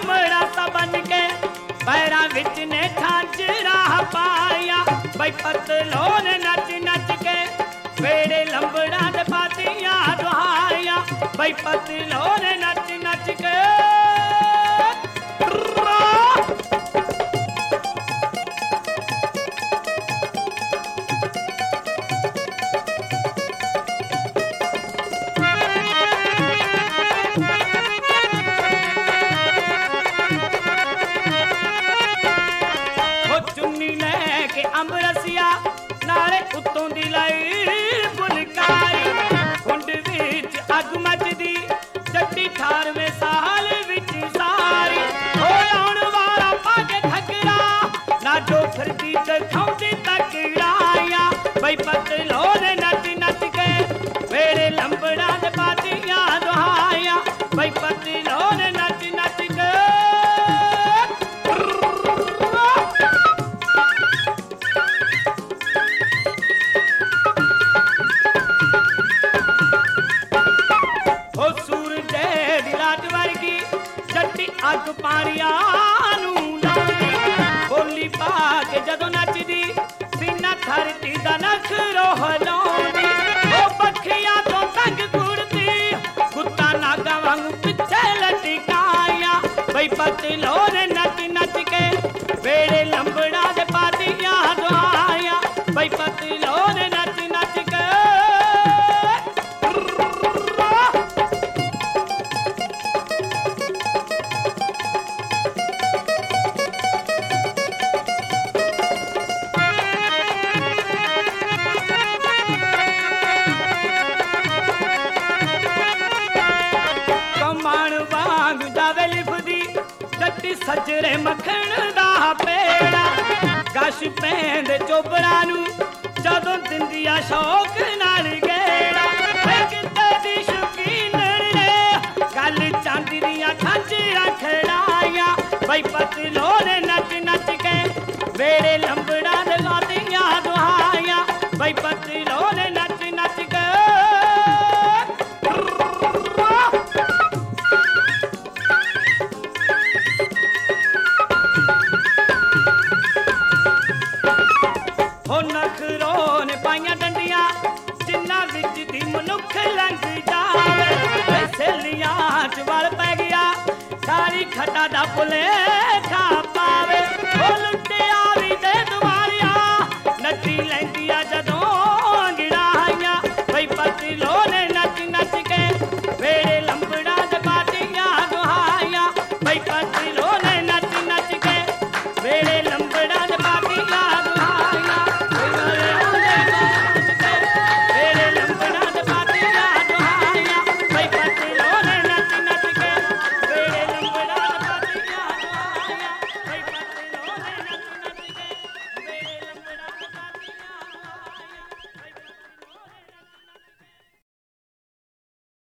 लंबड़ा सा बन के पैरा विच ने झांझरा पाया बई पतलों ने नच नच के वेड़े लंबड़ा दे पातियां दुहाया बई पतलों ने नच नच के नाले उत्तों दी लाई फुलकारी कुंड विच अग मचदी जट्टी 18वें साल विच सारी हो लाउण वाला पाके घगरा ना डोखर दी दिखाउंदी तकड़ाया बई पतलों ने नच नच के वेड़े लंबड़ा दे पातियां दुहाया बई पतलों ने नच नच के अग पानिया बोली पा के जदों नचदी सीना धरती दा नखरो हिलाउंदी ओ पखियां तो तंग कुड़दी कुत्ता नागा वांगू पिछे लटकाया बई पतलों ने नच नच के वेड़े लंबड़ा दे पातियां दुहाया बई पतलों ने नच नच के सजरे मखण दा पेड़ा कश पैंद चोबड़ा नू जदों दिंदिया शौक नाल गेड़ा किते दी शौकीन ने गल चांदी दियां झांझरां खड़ाया बई पतलों ने नच नच के वेड़े लंबड़ा दे गादियां दुहाया बई पतलों ने नच नच के नखरों ने पाइया डंडियां जिन्ना विच दी मनुख लंघ जावे सहेलियां च वल पै गया सारी खटा दा पुले